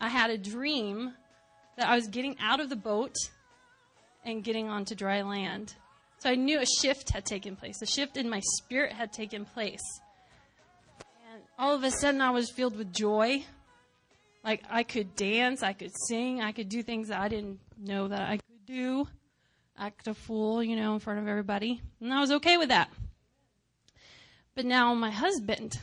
I had a dream that I was getting out of the boat and getting onto dry land. So I knew a shift had taken place. A shift in my spirit had taken place. And all of a sudden I was filled with joy. Like I could dance, I could sing, I could do things that I didn't know that I could do. Act a fool, in front of everybody. And I was okay with that. But now my husband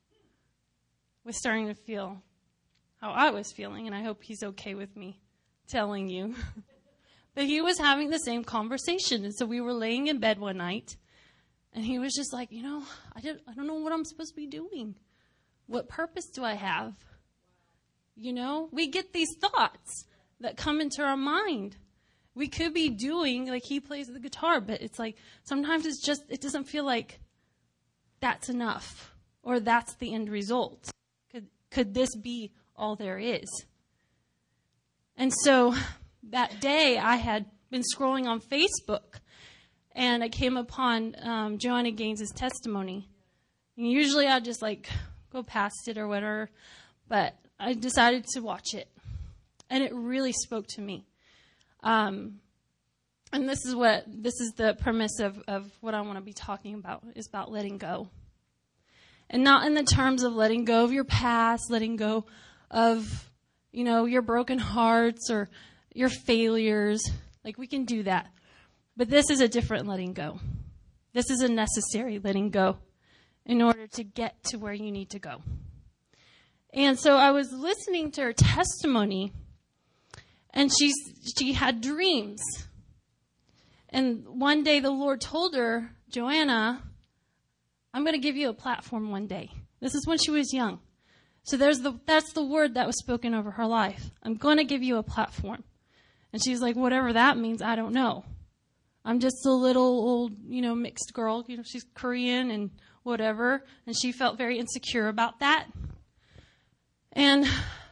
was starting to feel how I was feeling, and I hope he's okay with me telling you. But he was having the same conversation, and so we were laying in bed one night, and he was just like, I don't know what I'm supposed to be doing. What purpose do I have? We get these thoughts that come into our mind. We could be doing, like he plays the guitar, but it's like sometimes it doesn't feel like that's enough or that's the end result. Could this be all there is? And so that day I had been scrolling on Facebook and I came upon Joanna Gaines' testimony. And usually I just go past it or whatever, but I decided to watch it. And it really spoke to me. And this is the premise of what I want to be talking about, is about letting go. And not in the terms of letting go of your past, letting go of, your broken hearts or your failures. We can do that. But this is a different letting go. This is a necessary letting go in order to get to where you need to go. And so I was listening to her testimony, and she had dreams. And one day the Lord told her, Joanna, I'm going to give you a platform one day. This is when she was young. So that's the word that was spoken over her life. I'm going to give you a platform. And she's like, whatever that means, I don't know. I'm just a little old, mixed girl. She's Korean and whatever. And she felt very insecure about that. And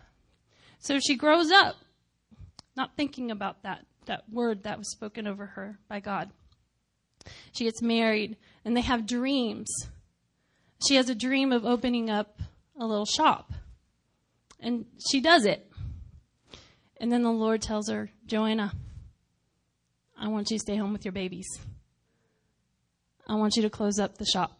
so she grows up not thinking about that word that was spoken over her by God. She gets married, and they have dreams. She has a dream of opening up a little shop, and she does it. And then the Lord tells her, Joanna, I want you to stay home with your babies. I want you to close up the shop.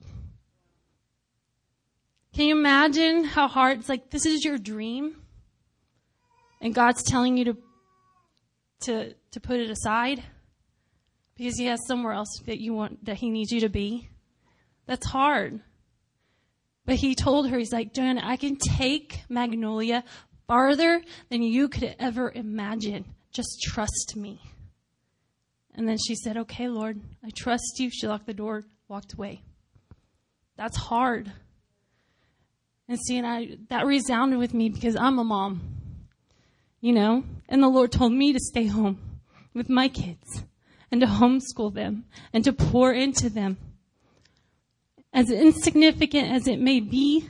Can you imagine how hard it's this is your dream, and God's telling you to put it aside because he has somewhere else that he needs you to be? That's hard. But he told her, he's like, Joanna, I can take Magnolia farther than you could ever imagine. Just trust me. And then she said, okay, Lord, I trust you. She locked the door, walked away. That's hard. And see, that resounded with me because I'm a mom, and the Lord told me to stay home with my kids and to homeschool them and to pour into them. As insignificant as it may be,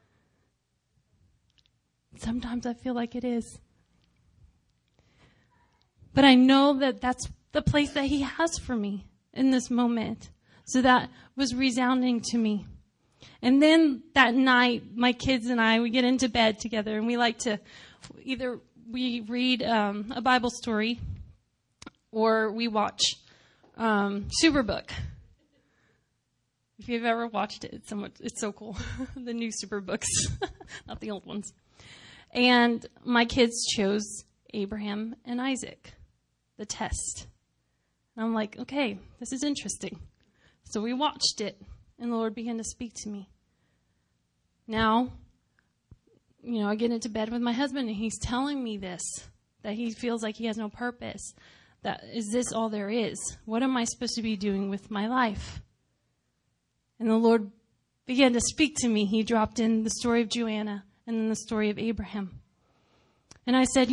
sometimes I feel like it is. But I know that that's the place that he has for me in this moment. So that was resounding to me. And then that night, my kids and I, we get into bed together, and we like to either we read a Bible story or we watch Superbook. If you've ever watched it, it's so cool. The new Superbooks, not the old ones. And my kids chose Abraham and Isaac, the test. And I'm like, okay, this is interesting. So we watched it, and the Lord began to speak to me. Now, I get into bed with my husband, and he's telling me this, that he feels like he has no purpose. That, is this all there is? What am I supposed to be doing with my life? And the Lord began to speak to me. He dropped in the story of Joanna and then the story of Abraham. And I said,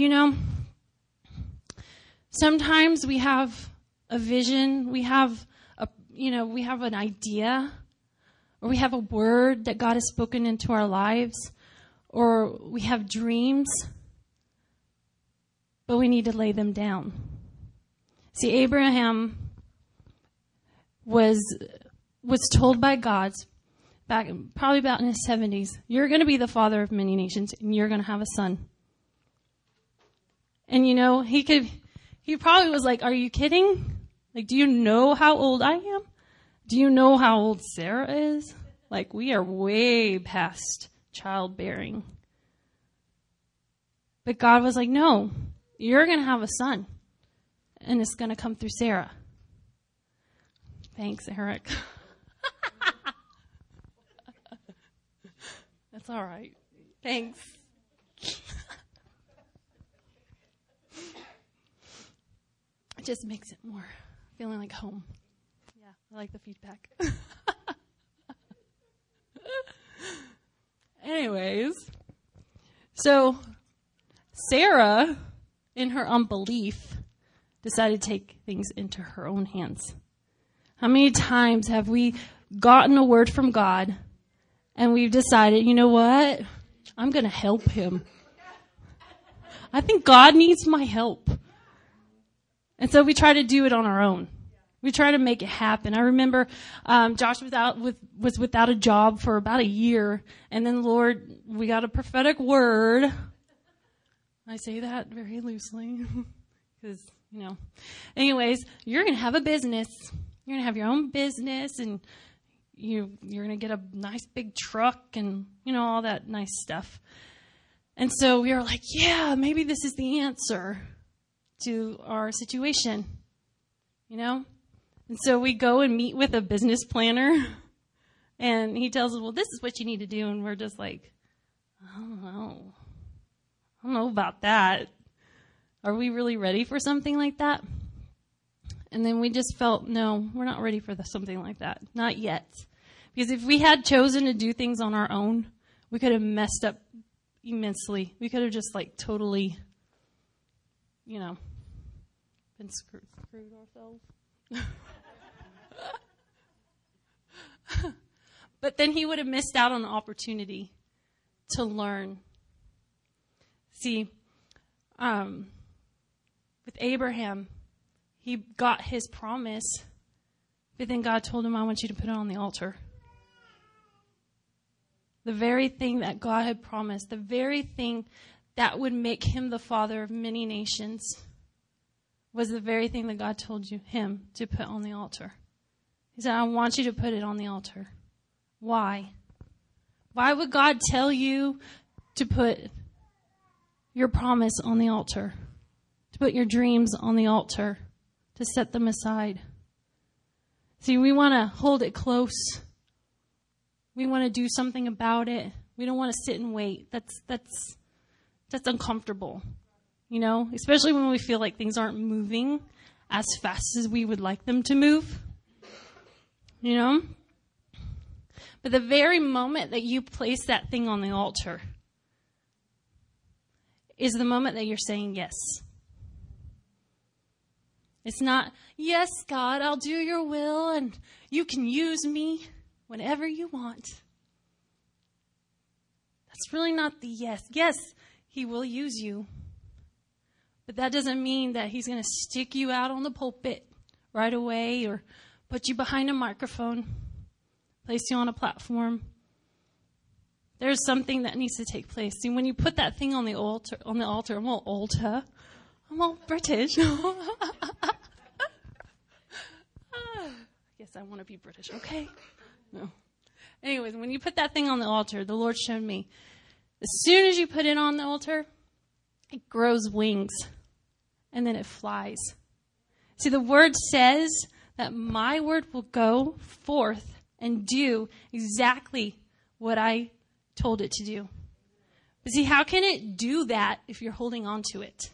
sometimes we have a vision, we have an idea, or we have a word that God has spoken into our lives, or we have dreams, but we need to lay them down. See, Abraham was told by God back probably about in his 70s, you're going to be the father of many nations, and you're going to have a son. And he probably was like, are you kidding? Like, do you know how old I am? Do you know how old Sarah is? Like, we are way past childbearing. But God was like, no, you're going to have a son. And it's going to come through Sarah. Thanks, Eric. That's all right. Thanks. It just makes it more feeling like home. Yeah, I like the feedback. Anyways, so Sarah, in her unbelief, decided to take things into her own hands. How many times have we gotten a word from God and we've decided, you know what? I'm going to help him. I think God needs my help. And so we try to do it on our own. We try to make it happen. I remember Josh was without a job for about a year. And then, Lord, we got a prophetic word. I say that very loosely because, Anyways, you're going to have a business. You're going to have your own business, and you're going to get a nice big truck and, all that nice stuff. And so we were like, yeah, maybe this is the answer to our situation, And so we go and meet with a business planner, and he tells us, well, this is what you need to do. And we're just like, I don't know about that. Are we really ready for something like that? And then we just felt, no, we're not ready for something like that. Not yet. Because if we had chosen to do things on our own, we could have messed up immensely. We could have just totally, been screwed ourselves. But then he would have missed out on the opportunity to learn. See, with Abraham, he got his promise, but then God told him, I want you to put it on the altar. The very thing that God had promised, the very thing that would make him the father of many nations, was the very thing that God told him to put on the altar. He said, I want you to put it on the altar. Why? Why would God tell you to put your promise on the altar? To put your dreams on the altar? To set them aside? See, we want to hold it close. We want to do something about it. We don't want to sit and wait. That's uncomfortable. Especially when we feel like things aren't moving as fast as we would like them to move. But the very moment that you place that thing on the altar is the moment that you're saying yes. It's not, yes, God, I'll do your will and you can use me whenever you want. That's really not the yes. Yes, he will use you. But that doesn't mean that he's going to stick you out on the pulpit right away or put you behind a microphone, place you on a platform. There's something that needs to take place. See, when you put that thing on the altar, I'm all British. Yes, I want to be British, okay? No. Anyways, when you put that thing on the altar, the Lord showed me, as soon as you put it on the altar, it grows wings, and then it flies. See, the word says that my word will go forth and do exactly what I told it to do. But see, how can it do that if you're holding on to it?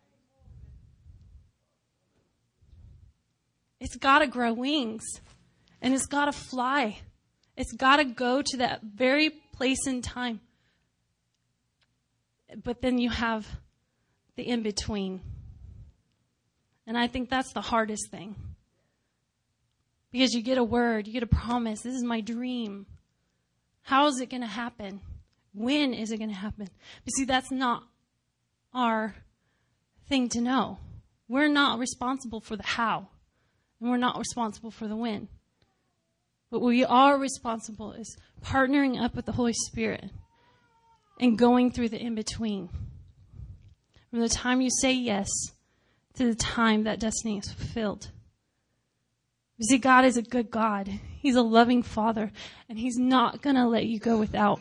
It's got to grow wings, and it's got to fly. It's got to go to that very place in time. But then you have the in-between. And I think that's the hardest thing. Because you get a word, you get a promise. This is my dream. How is it going to happen? When is it going to happen? But see, that's not our thing to know. We're not responsible for the how. And we're not responsible for the when. But what we are responsible is partnering up with the Holy Spirit and going through the in-between. From the time you say yes to the time that destiny is fulfilled. You see, God is a good God. He's a loving Father, and He's not going to let you go without.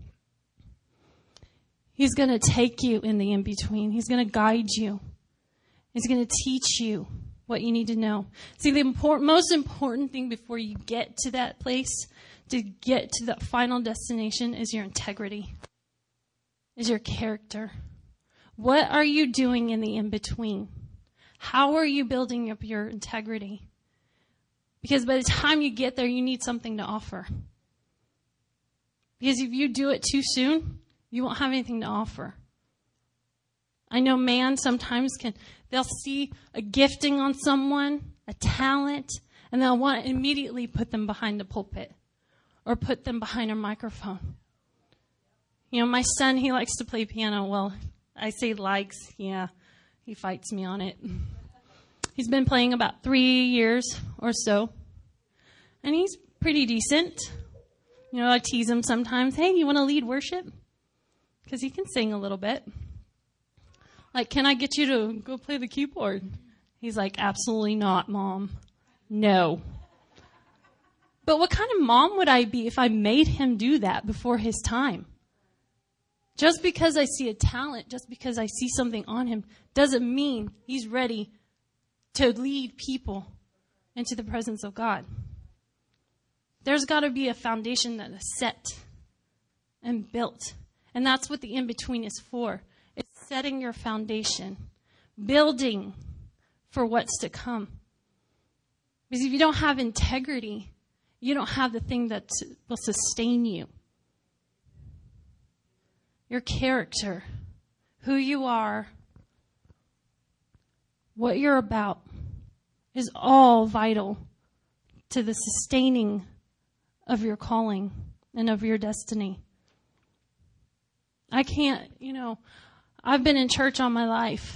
He's going to take you in the in-between. He's going to guide you. He's going to teach you what you need to know. See, the most important thing before you get to that place, to get to that final destination, is your integrity, is your character. What are you doing in the in-between? How are you building up your integrity? Because by the time you get there, you need something to offer. Because if you do it too soon, you won't have anything to offer. I know man sometimes they'll see a gifting on someone, a talent, and they'll want to immediately put them behind the pulpit or put them behind a microphone. You know, my son, he likes to play piano. Well, I say likes, yeah, he fights me on it. He's been playing about 3 years or so, and he's pretty decent. You know, I tease him sometimes, hey, you want to lead worship? Because he can sing a little bit. Like, can I get you to go play the keyboard? He's like, absolutely not, Mom. No. But what kind of mom would I be if I made him do that before his time? Just because I see a talent, just because I see something on him, doesn't mean he's ready to lead people into the presence of God. There's got to be a foundation that is set and built. And that's what the in-between is for. It's setting your foundation, building for what's to come. Because if you don't have integrity, you don't have the thing that will sustain you. Your character, who you are, what you're about, is all vital to the sustaining of your calling and of your destiny. I can't, I've been in church all my life.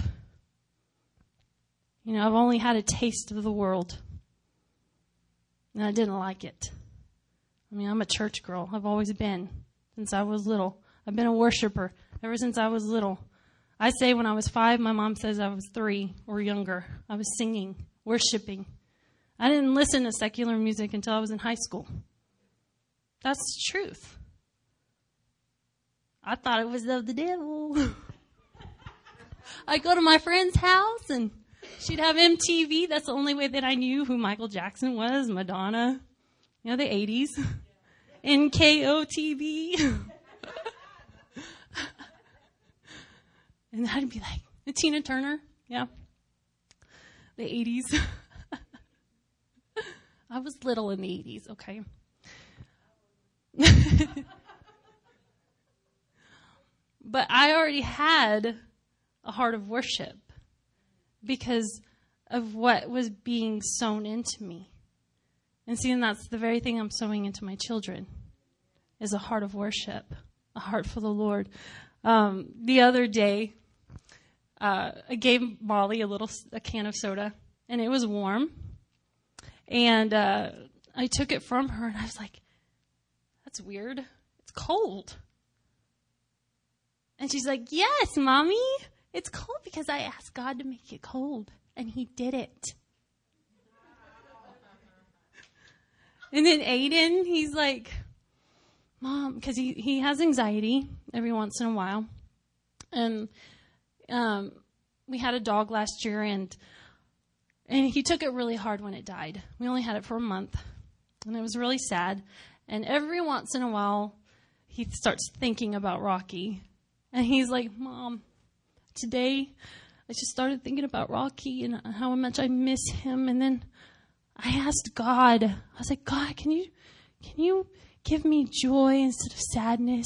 I've only had a taste of the world. And I didn't like it. I'm a church girl. I've always been since I was little. I've been a worshiper ever since I was little. I say when I was 5, my mom says I was 3 or younger. I was singing, worshiping. I didn't listen to secular music until I was in high school. That's the truth. I thought it was of the devil. I'd go to my friend's house and she'd have MTV. That's the only way that I knew who Michael Jackson was, Madonna, the 80s, NKOTB. And I'd be like, Tina Turner, yeah, the 80s. I was little in the 80s, okay. But I already had a heart of worship because of what was being sown into me. And see, and that's the very thing I'm sowing into my children, is a heart of worship, a heart for the Lord. The other day, I gave Molly a can of soda, and it was warm. And I took it from her, and I was like, that's weird. It's cold. And she's like, yes, Mommy, it's cold because I asked God to make it cold, and He did it. And then Aiden, he's like, Mom, because he has anxiety every once in a while. And we had a dog last year, and he took it really hard when it died. We only had it for a month, and it was really sad. And every once in a while, he starts thinking about Rocky. And he's like, Mom, today I just started thinking about Rocky and how much I miss him. And then I asked God, I was like, God, can you give me joy instead of sadness?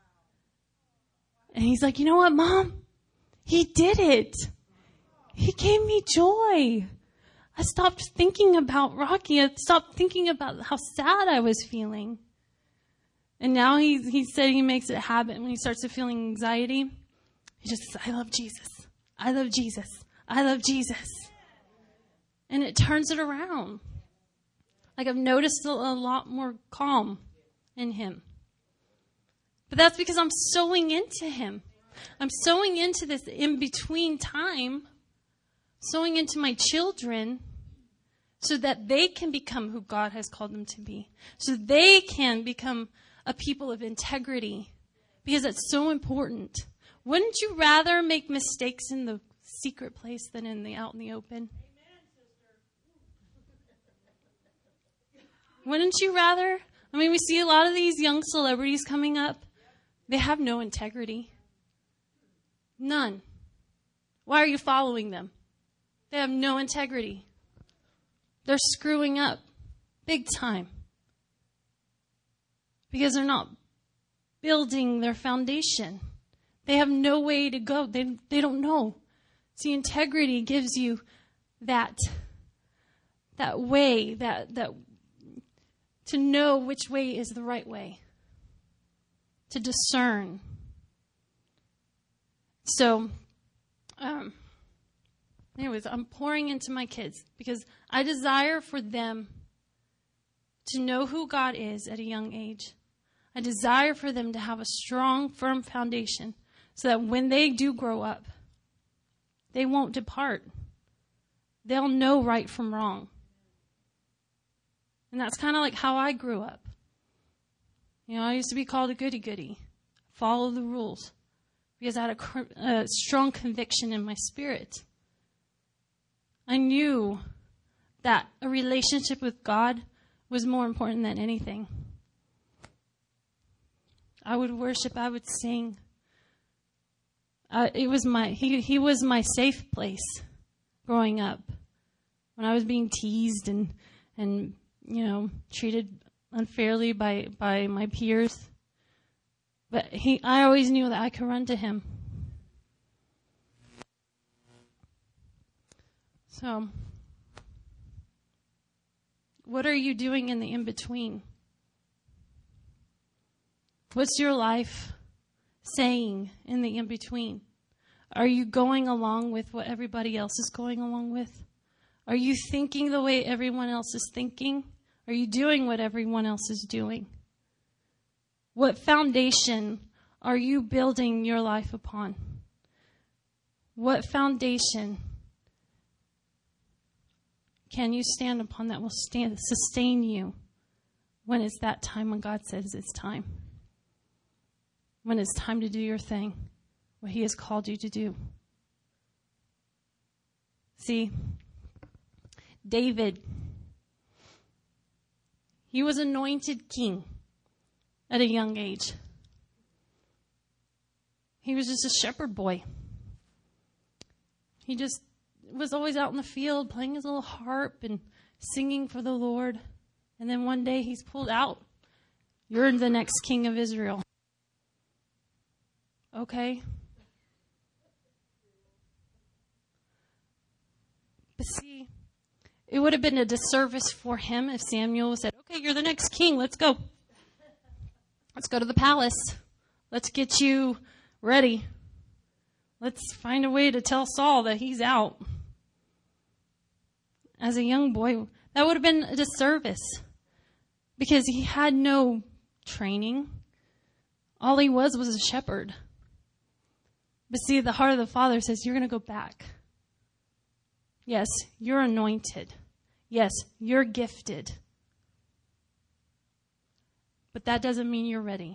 And he's like, you know what, Mom? He did it. He gave me joy. I stopped thinking about Rocky. I stopped thinking about how sad I was feeling. And now he said he makes it a habit when he starts to feeling anxiety. He just says, I love Jesus. I love Jesus. I love Jesus. And it turns it around. Like I've noticed a lot more calm in him. But that's because I'm sowing into him. I'm sowing into this in-between time, sowing into my children so that they can become who God has called them to be, so they can become a people of integrity, because that's so important. Wouldn't you rather make mistakes in the secret place than out in the open? Wouldn't you rather? I mean, we see a lot of these young celebrities coming up. They have no integrity. None. Why are you following them? They have no integrity. They're screwing up big time because they're not building their foundation. They have no way to go. They don't know. See, integrity gives you that way, that to know which way is the right way, to discern. So, anyways, I'm pouring into my kids because I desire for them to know who God is at a young age. I desire for them to have a strong, firm foundation so that when they do grow up, they won't depart. They'll know right from wrong. And that's kind of like how I grew up. You know, I used to be called a goody-goody. Follow the rules. Because I had a strong conviction in my spirit. I knew that a relationship with God was more important than anything. I would worship, I would sing. He was my safe place growing up. When I was being teased and treated unfairly by my peers. But I always knew that I could run to him. So, what are you doing in the in-between? What's your life saying in the in-between? Are you going along with what everybody else is going along with? Are you thinking the way everyone else is thinking? Are you doing what everyone else is doing? What foundation are you building your life upon? What foundation can you stand upon that will sustain you when it's that time when God says it's time? When it's time to do your thing, what he has called you to do. See, David, he was anointed king at a young age. He was just a shepherd boy. He just was always out in the field playing his little harp and singing for the Lord. And then one day he's pulled out. You're the next king of Israel. Okay. But see, it would have been a disservice for him if Samuel said, okay, you're the next king. Let's go. Let's go to the palace. Let's get you ready. Let's find a way to tell Saul that he's out. As a young boy, that would have been a disservice because he had no training. All he was a shepherd. But see, the heart of the Father says, you're going to go back. Yes, you're anointed. Yes, you're gifted. But that doesn't mean you're ready.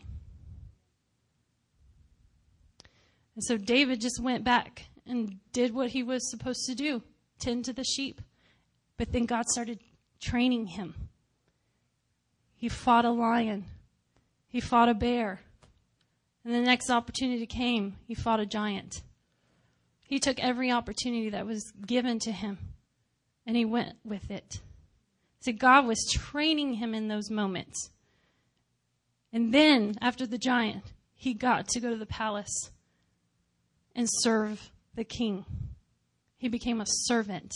And so David just went back and did what he was supposed to do, tend to the sheep. But then God started training him. He fought a lion. He fought a bear. And the next opportunity came, he fought a giant. He took every opportunity that was given to him, and he went with it. See, God was training him in those moments. And then, after the giant, he got to go to the palace and serve the king. He became a servant.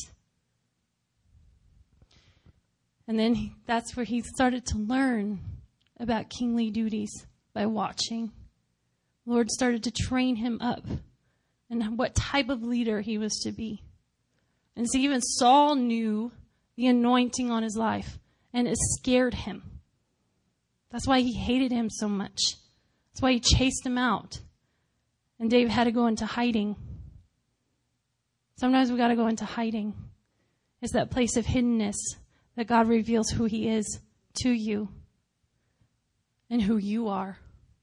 And then that's where he started to learn about kingly duties by watching. The Lord started to train him up and what type of leader he was to be. And so even Saul knew the anointing on his life, and it scared him. That's why he hated him so much. That's why he chased him out. And David had to go into hiding. Sometimes we got to go into hiding. It's that place of hiddenness that God reveals who he is to you and who you are.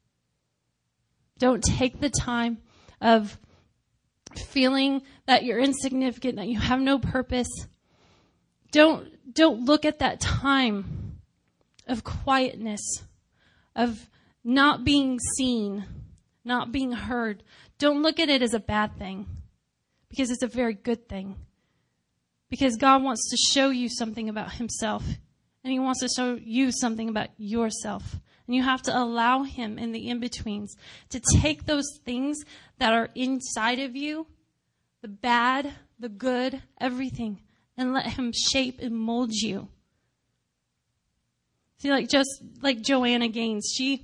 Don't take the time of feeling that you're insignificant, that you have no purpose. Don't look at that time of quietness, of not being seen, not being heard. Don't look at it as a bad thing, because it's a very good thing. Because God wants to show you something about himself, and he wants to show you something about yourself. And you have to allow him in the in-betweens to take those things that are inside of you, the bad, the good, everything, and let him shape and mold you. See, just like Joanna Gaines, she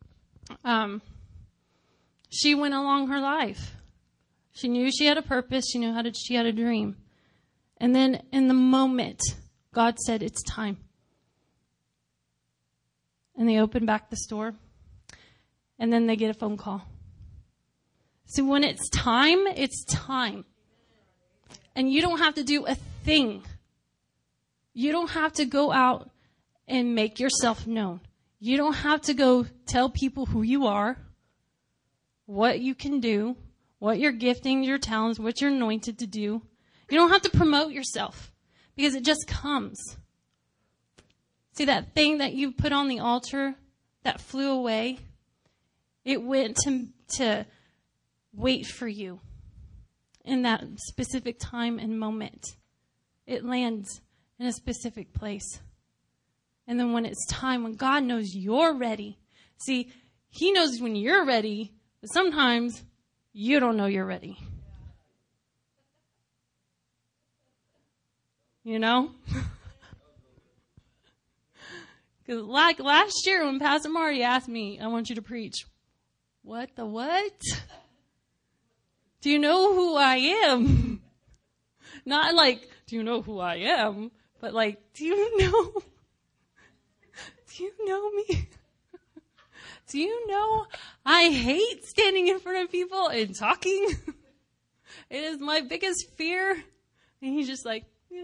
went along her life. She knew she had a purpose. She knew she had a dream. And then in the moment, God said, it's time. And they open back the store. And then they get a phone call. So when it's time, it's time. And you don't have to do a thing. You don't have to go out and make yourself known. You don't have to go tell people who you are, what you can do, what your gifting, your talents, what you're anointed to do. You don't have to promote yourself, because it just comes. See, that thing that you put on the altar that flew away, it went to wait for you in that specific time and moment. It lands in a specific place. And then when it's time, when God knows you're ready. See, he knows when you're ready, but sometimes you don't know you're ready. You know? Because like last year when Pastor Marty asked me, I want you to preach. What the what? Do you know who I am? Not like, do you know who I am? But like, do you know me? Do you know I hate standing in front of people and talking? It is my biggest fear. And he's just like, yeah.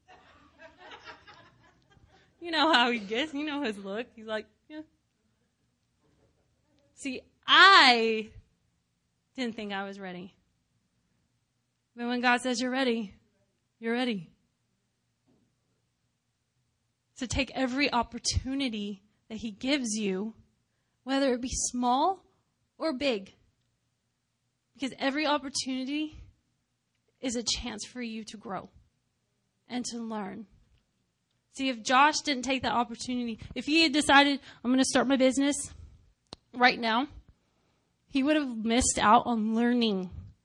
You know how he gets. You know his look. He's like, yeah. See, I didn't think I was ready. But when God says you're ready, you're ready. So take every opportunity that he gives you, whether it be small or big. Because every opportunity is a chance for you to grow and to learn. See, if Josh didn't take that opportunity, if he had decided, I'm going to start my business right now, he would have missed out on learning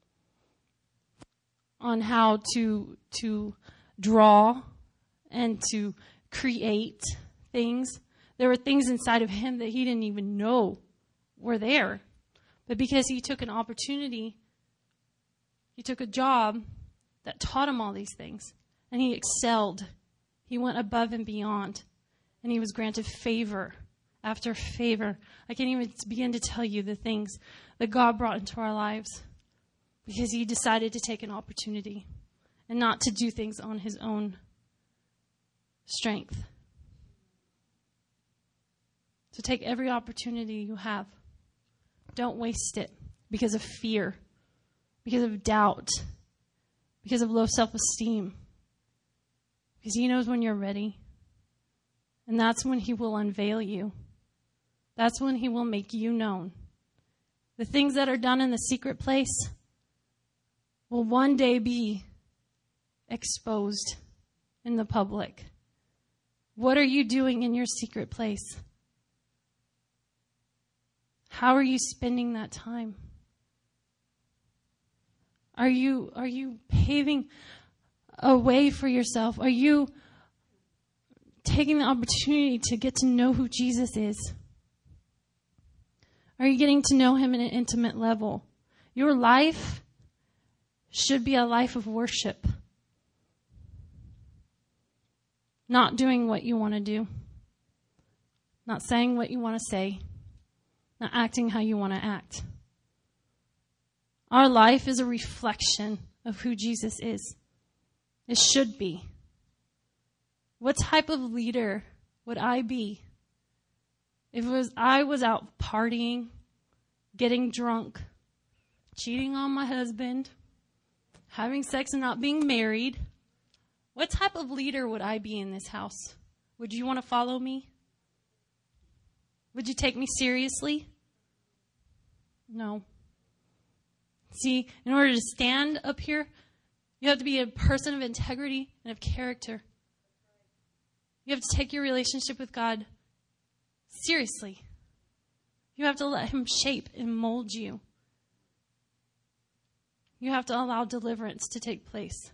on how to draw and to create things. There were things inside of him that he didn't even know were there. But because he took an opportunity, he took a job that taught him all these things. And he excelled. He went above and beyond. And he was granted favor after favor. I can't even begin to tell you the things that God brought into our lives. Because he decided to take an opportunity and not to do things on his own strength. So take every opportunity you have. Don't waste it because of fear, because of doubt, because of low self-esteem. Because he knows when you're ready. And that's when he will unveil you. That's when he will make you known. The things that are done in the secret place will one day be exposed in the public. What are you doing in your secret place? How are you spending that time? Are you paving a way for yourself? Are you taking the opportunity to get to know who Jesus is? Are you getting to know him at an intimate level? Your life should be a life of worship. Not doing what you want to do. Not saying what you want to say. Not acting how you want to act. Our life is a reflection of who Jesus is. It should be. What type of leader would I be if I was out partying, getting drunk, cheating on my husband, having sex and not being married? What type of leader would I be in this house? Would you want to follow me? Would you take me seriously? No. See, in order to stand up here, you have to be a person of integrity and of character. You have to take your relationship with God seriously. You have to let him shape and mold you. You have to allow deliverance to take place.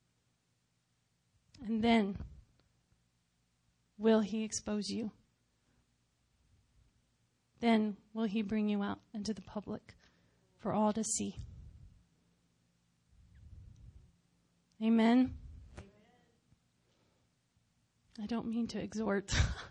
And then, will he expose you? Then will he bring you out into the public for all to see. Amen? I don't mean to exhort.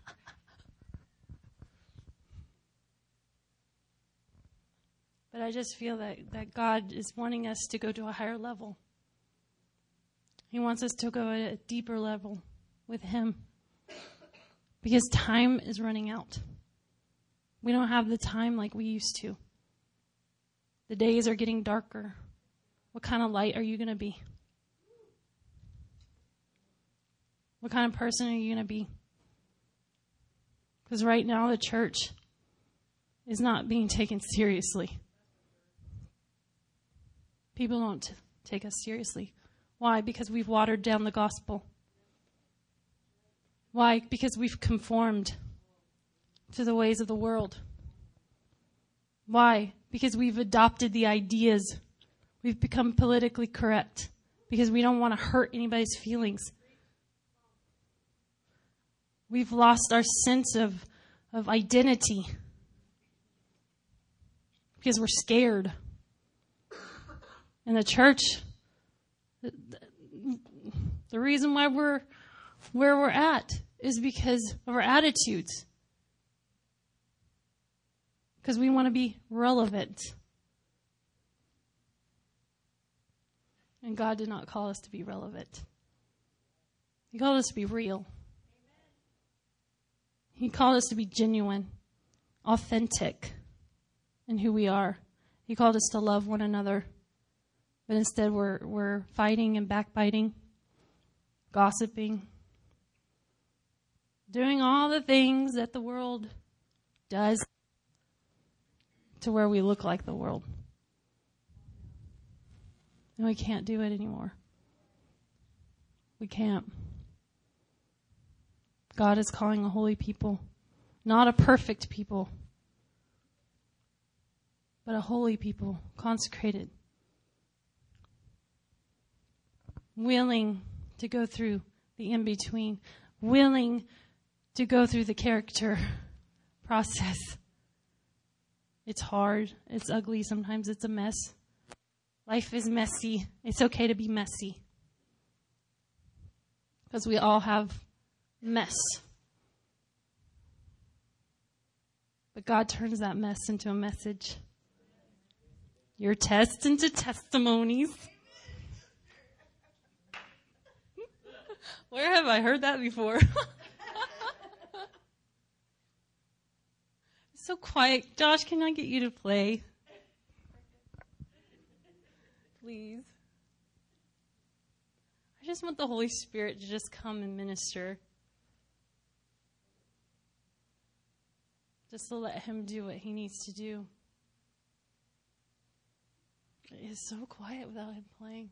But I just feel that God is wanting us to go to a higher level. He wants us to go at a deeper level with him. Because time is running out. We don't have the time like we used to. The days are getting darker. What kind of light are you going to be? What kind of person are you going to be? Because right now the church is not being taken seriously. People don't take us seriously. Why? Because we've watered down the gospel. Why? Because we've conformed to the ways of the world. Why? Because we've adopted the ideas. We've become politically correct because we don't want to hurt anybody's feelings. We've lost our sense of identity because we're scared. And the church, the reason why we're where we're at is because of our attitudes. Because we want to be relevant. And God did not call us to be relevant. He called us to be real. He called us to be genuine, authentic in who we are. He called us to love one another. But instead we're fighting and backbiting, gossiping, doing all the things that the world does to where we look like the world. And we can't do it anymore. We can't. God is calling a holy people, not a perfect people, but a holy people, consecrated, willing to go through the in-between, willing to go through the character process. It's hard. It's ugly. Sometimes it's a mess. Life is messy. It's okay to be messy. Because we all have mess. But God turns that mess into a message. Your tests into testimonies. Where have I heard that before? So quiet. Josh, can I get you to play? Please. I just want the Holy Spirit to just come and minister. Just to let him do what he needs to do. It is so quiet without him playing.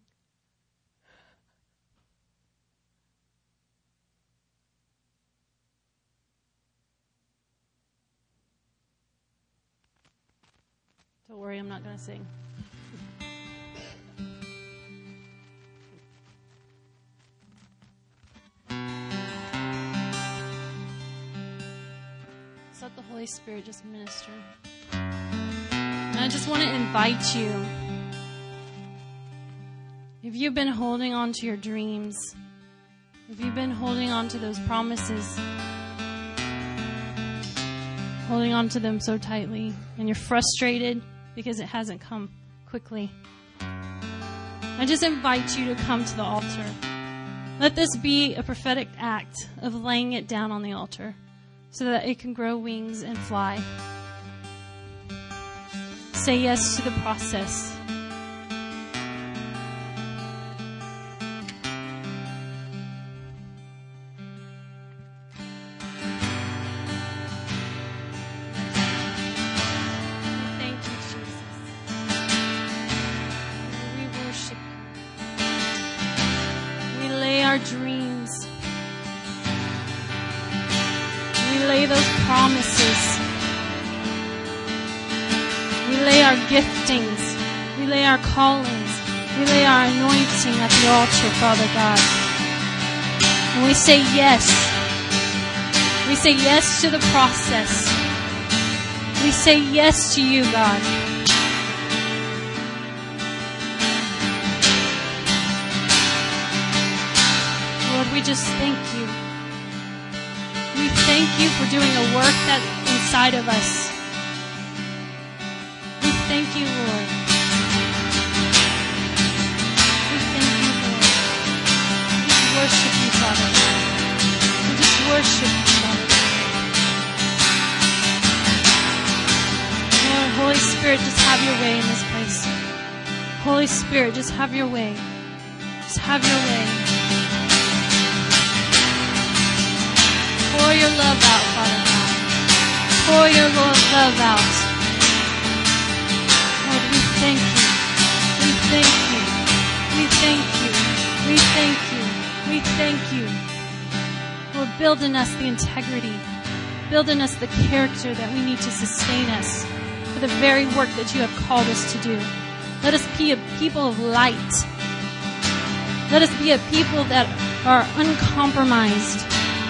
Don't worry, I'm not going to sing. Let the Holy Spirit just minister. And I just want to invite you, if you've been holding on to your dreams, if you've been holding on to those promises, holding on to them so tightly, and you're frustrated because it hasn't come quickly. I just invite you to come to the altar. Let this be a prophetic act of laying it down on the altar so that it can grow wings and fly. Say yes to the process. Our dreams. We lay those promises. We lay our giftings. We lay our callings. We lay our anointing at the altar, Father God. And we say yes. We say yes to the process. We say yes to you, God. We just thank you. We thank you for doing a work that's inside of us. We thank you, Lord. We thank you, Lord. We just worship you, Father. We just worship you, Father. Lord, Holy Spirit, just have your way in this place. Holy Spirit, just have your way. Just have your way. Pour your love out, Father God. Pour your love out. Lord, we thank you. We thank you. We thank you. We thank you. We thank you. Lord, build in us the integrity. Build in us the character that we need to sustain us for the very work that you have called us to do. Let us be a people of light. Let us be a people that are uncompromised.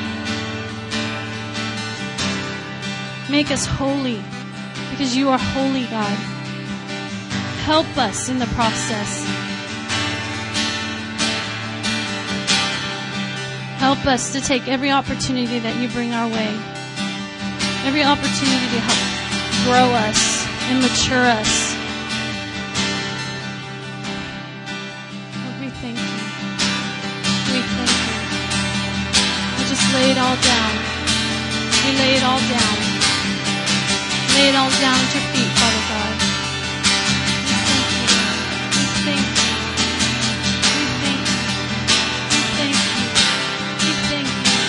Make us holy because you are holy, God. Help us in the process. Help us to take every opportunity that you bring our way. Every opportunity to help grow us and mature us. Lord, we thank you. We thank you. We just lay it all down. We lay it all down. Lay it all down at your feet, Father God. We thank you. We thank you. We thank you. We thank you. We thank you.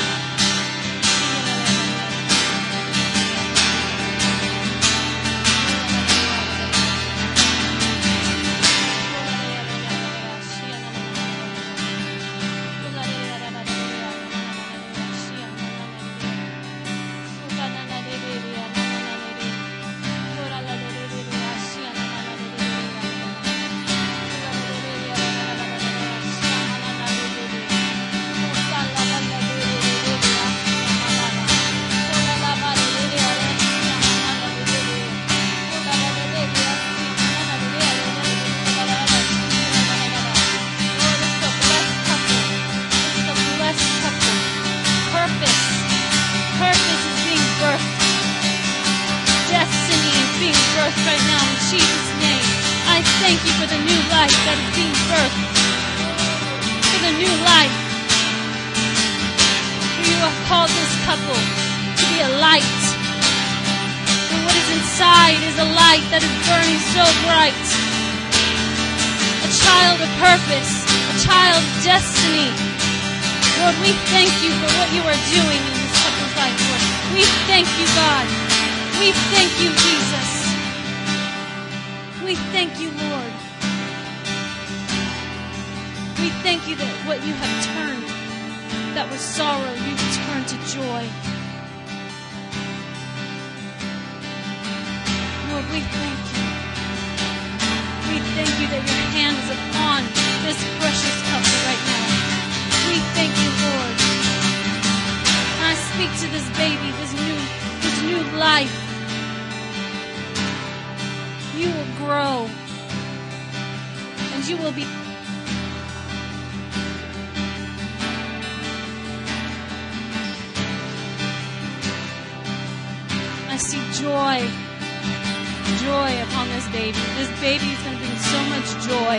joy upon this baby. This baby is going to bring so much joy.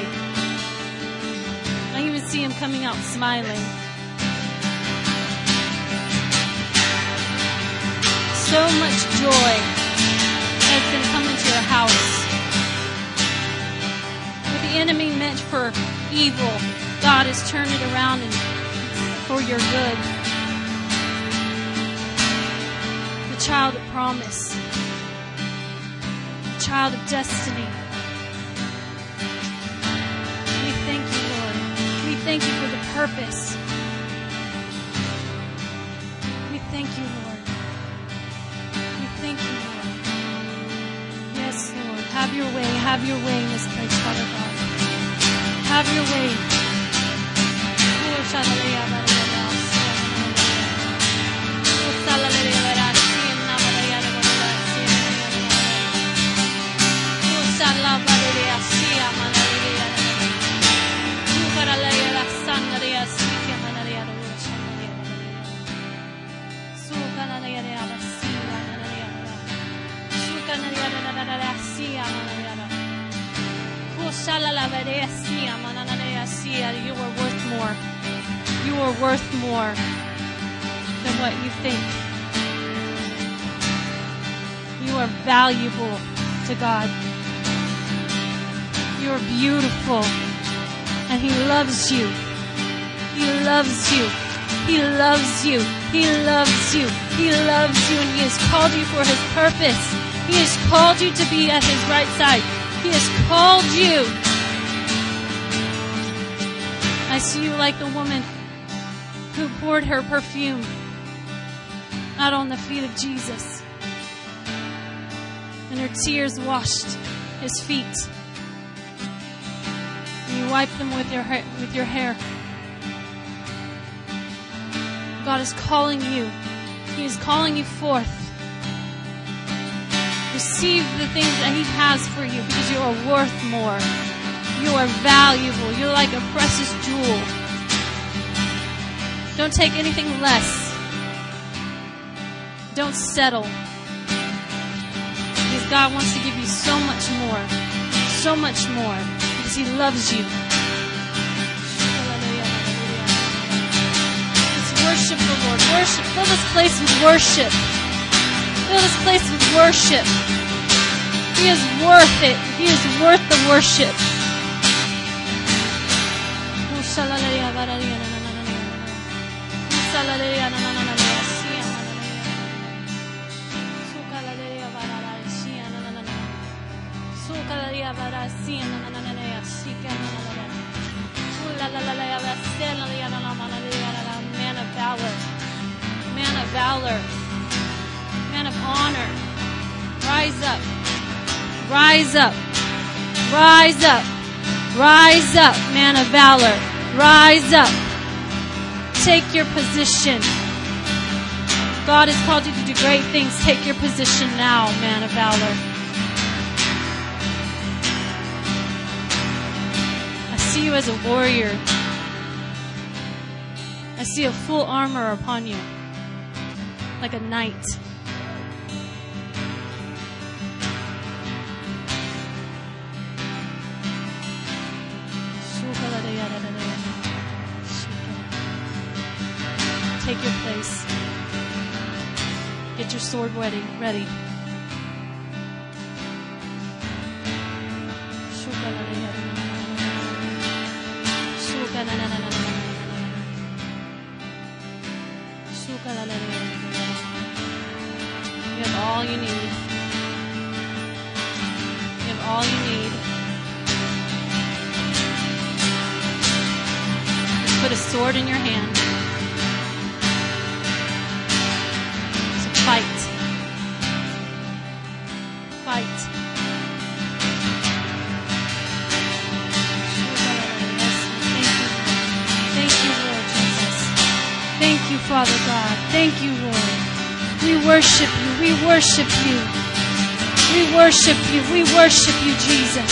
I even see him coming out smiling. So much joy that's going to come into your house. What the enemy meant for evil, God has turned it around for your good. The child of promise. The child of destiny. We thank you, Lord. We thank you for the purpose. We thank you, Lord. We thank you, Lord. Yes, Lord. Have your way. Have your way in this place, Father God. Have your way. You are worth more. You are worth more than what you think. You are valuable to God. You are beautiful. And He loves you. He loves you. He loves you. He loves you. He loves you. And He has called you for His purpose. He has called you to be at His right side. He has called you. I see you like the woman who poured her perfume out on the feet of Jesus. And her tears washed His feet. And you wiped them with your hair. God is calling you. He is calling you forth. Receive the things that He has for you because you are worth more. You are valuable. You're like a precious jewel. Don't take anything less. Don't settle. Because God wants to give you so much more. So much more. Because He loves you. Let's worship the Lord. Worship. Fill this place with worship. Fill this place with worship. He is worth it. He is worth the worship. Man of valor. Man of valor. Man of honor. Rise up. Rise up. Rise up. Rise up, man of valor. Rise up. Take your position. God has called you to do great things. Take your position now, man of valor. I see you as a warrior. I see a full armor upon you, like a knight. Take your place. Get your sword ready. You have all you need. You have all you need. Just put a sword in your hand. Fight. Fight. Thank you, Lord Jesus. Thank you, Father God. Thank you, Lord. We worship you. We worship you. We worship you. We worship you, Jesus.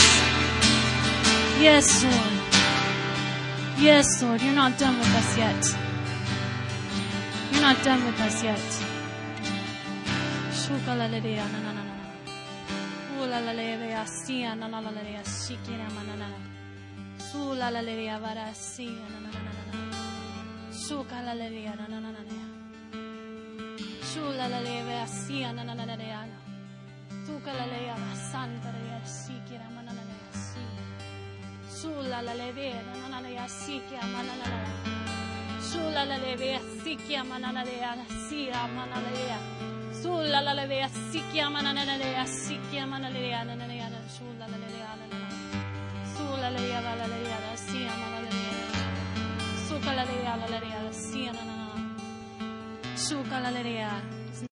Yes, Lord. Yes, Lord. You're not done with us yet. You're not done with us yet. Sula la levea sia na la la lea shikira manana. Sula la levea vara sia na na na na. Suka la levea na na na na. Sula la levea sia na na na na. Tuka la levea santa lea shikira manana lea sia. Sula la levea na na na lea shikira manana lea. Sula la levea shikira manana lea sia manana lea. Sulla la levea sikia manana lea sikia manana lea na lea sulla la lea na sulla la lea la lea sia manana lea suka la lea la lea sia na suka la lea